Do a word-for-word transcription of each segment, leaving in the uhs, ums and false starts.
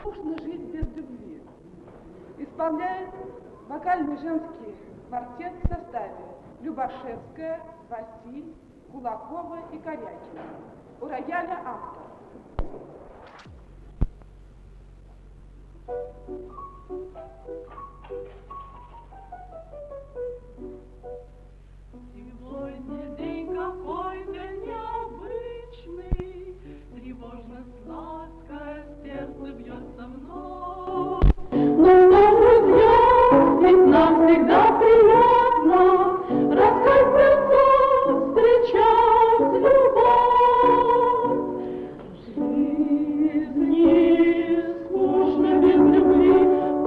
Нужно жить без любви. Исполняет вокальный женский квартет в составе Любашевская, Василь, Кулакова и Корякина. У рояля автор. Сегодня день какой-то необычный, тревожно сладко сердце бьется вновь. Но, друзья, ведь нам всегда приятно раскрыть сердцу, встречать любовь. Жизни скучно без любви,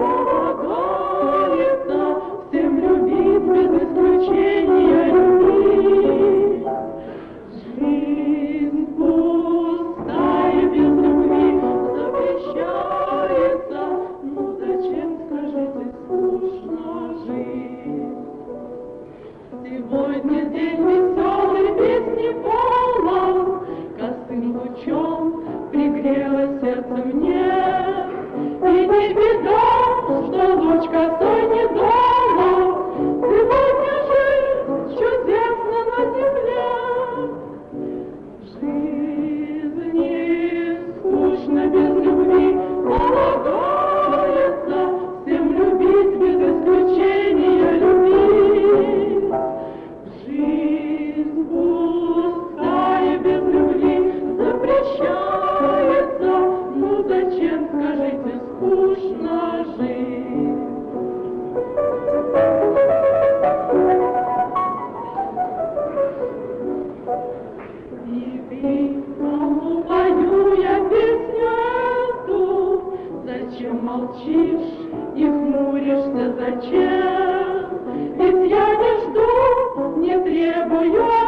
полагается всем любить без исключения любви. Жизнь пустая без любви запрещается, ну зачем, скажите, скучно жить? Сегодня день веселый, песни полон, косым лучом пригрело сердце мне. И не беда, что луч косой недолго, сегодня жизнь чудесна на земле. Жизни скучно без любви, полагается всем любить без исключения любви. Жизнь пустая без любви запрещается, ну зачем, скажите, скучно жить? И кому пою я песню эту, зачем молчишь и хмуришься, зачем? Ведь я не жду, не требую